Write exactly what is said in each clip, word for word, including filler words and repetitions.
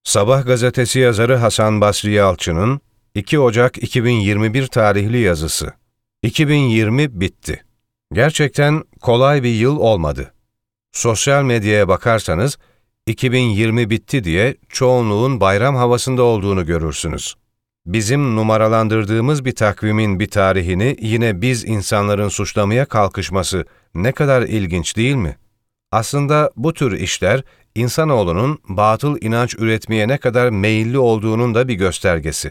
Sabah gazetesi yazarı Hasan Basri Yalçın'ın iki Ocak iki bin yirmi bir tarihli yazısı. iki bin yirmi bitti. Gerçekten kolay bir yıl olmadı. Sosyal medyaya bakarsanız iki bin yirmi bitti diye çoğunluğun bayram havasında olduğunu görürsünüz. Bizim numaralandırdığımız bir takvimin bir tarihini yine biz insanların suçlamaya kalkışması ne kadar ilginç değil mi? Aslında bu tür işler insanoğlunun batıl inanç üretmeye ne kadar meyilli olduğunun da bir göstergesi.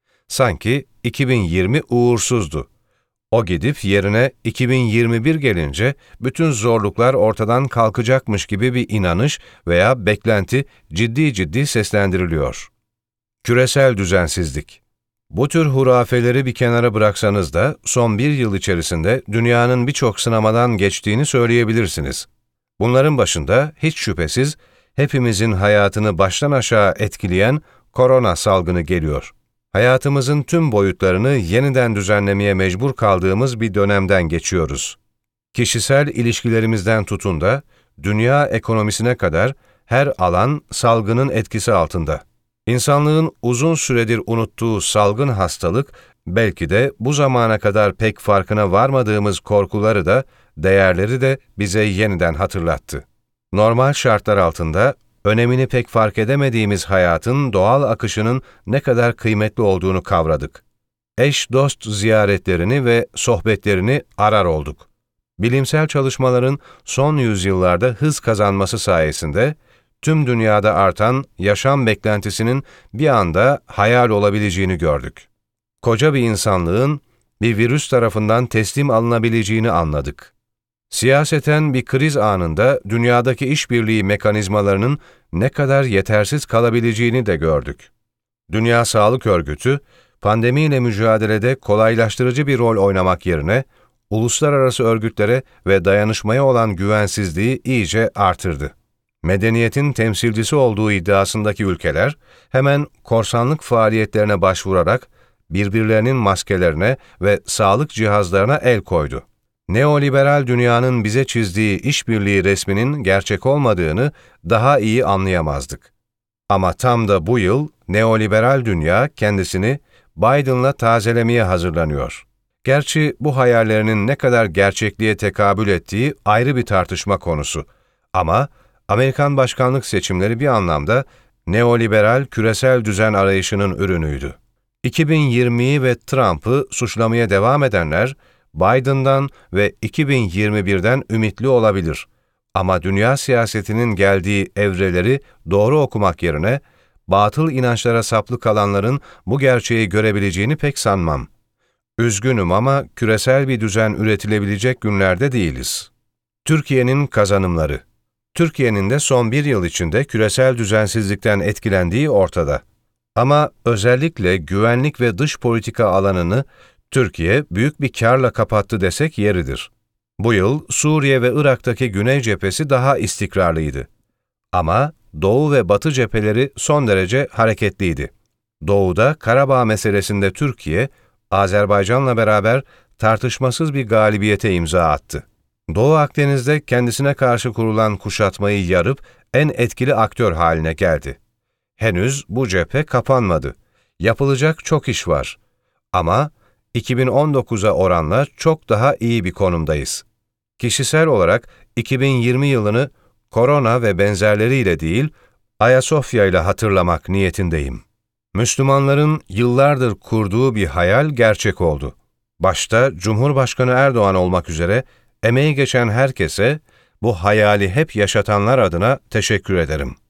Sanki iki bin yirmi uğursuzdu. O gidip yerine iki bin yirmi bir gelince bütün zorluklar ortadan kalkacakmış gibi bir inanış veya beklenti ciddi ciddi seslendiriliyor. Küresel düzensizlik. Bu tür hurafeleri bir kenara bıraksanız da son bir yıl içerisinde dünyanın birçok sınamadan geçtiğini söyleyebilirsiniz. Bunların başında hiç şüphesiz hepimizin hayatını baştan aşağı etkileyen korona salgını geliyor. Hayatımızın tüm boyutlarını yeniden düzenlemeye mecbur kaldığımız bir dönemden geçiyoruz. Kişisel ilişkilerimizden tutun da dünya ekonomisine kadar her alan salgının etkisi altında. İnsanlığın uzun süredir unuttuğu salgın hastalık, belki de bu zamana kadar pek farkına varmadığımız korkuları da, değerleri de bize yeniden hatırlattı. Normal şartlar altında, önemini pek fark edemediğimiz hayatın doğal akışının ne kadar kıymetli olduğunu kavradık. Eş dost ziyaretlerini ve sohbetlerini arar olduk. Bilimsel çalışmaların son yüzyıllarda hız kazanması sayesinde, tüm dünyada artan yaşam beklentisinin bir anda hayal olabileceğini gördük. Koca bir insanlığın bir virüs tarafından teslim alınabileceğini anladık. Siyaseten bir kriz anında dünyadaki işbirliği mekanizmalarının ne kadar yetersiz kalabileceğini de gördük. Dünya Sağlık Örgütü, pandemiyle mücadelede kolaylaştırıcı bir rol oynamak yerine, uluslararası örgütlere ve dayanışmaya olan güvensizliği iyice artırdı. Medeniyetin temsilcisi olduğu iddiasındaki ülkeler, hemen korsanlık faaliyetlerine başvurarak birbirlerinin maskelerine ve sağlık cihazlarına el koydu. Neoliberal dünyanın bize çizdiği işbirliği resminin gerçek olmadığını daha iyi anlayamazdık. Ama tam da bu yıl neoliberal dünya kendisini Biden'la tazelemeye hazırlanıyor. Gerçi bu hayallerinin ne kadar gerçekliğe tekabül ettiği ayrı bir tartışma konusu. Ama Amerikan başkanlık seçimleri bir anlamda neoliberal küresel düzen arayışının ürünüydü. iki bin yirmiyi ve Trump'ı suçlamaya devam edenler, Biden'dan ve iki bin yirmi birden ümitli olabilir. Ama dünya siyasetinin geldiği evreleri doğru okumak yerine, batıl inançlara saplı kalanların bu gerçeği görebileceğini pek sanmam. Üzgünüm ama küresel bir düzen üretilebilecek günlerde değiliz. Türkiye'nin kazanımları. Türkiye'nin de son bir yıl içinde küresel düzensizlikten etkilendiği ortada. Ama özellikle güvenlik ve dış politika alanını Türkiye büyük bir kârla kapattı desek yeridir. Bu yıl Suriye ve Irak'taki Güney cephesi daha istikrarlıydı. Ama Doğu ve Batı cepheleri son derece hareketliydi. Doğu'da Karabağ meselesinde Türkiye, Azerbaycan'la beraber tartışmasız bir galibiyete imza attı. Doğu Akdeniz'de kendisine karşı kurulan kuşatmayı yarıp en etkili aktör haline geldi. Henüz bu cephe kapanmadı. Yapılacak çok iş var. Ama iki bin on dokuza oranla çok daha iyi bir konumdayız. Kişisel olarak iki bin yirmi yılını korona ve benzerleriyle değil, Ayasofya ile hatırlamak niyetindeyim. Müslümanların yıllardır kurduğu bir hayal gerçek oldu. Başta Cumhurbaşkanı Erdoğan olmak üzere emeği geçen herkese bu hayali hep yaşatanlar adına teşekkür ederim.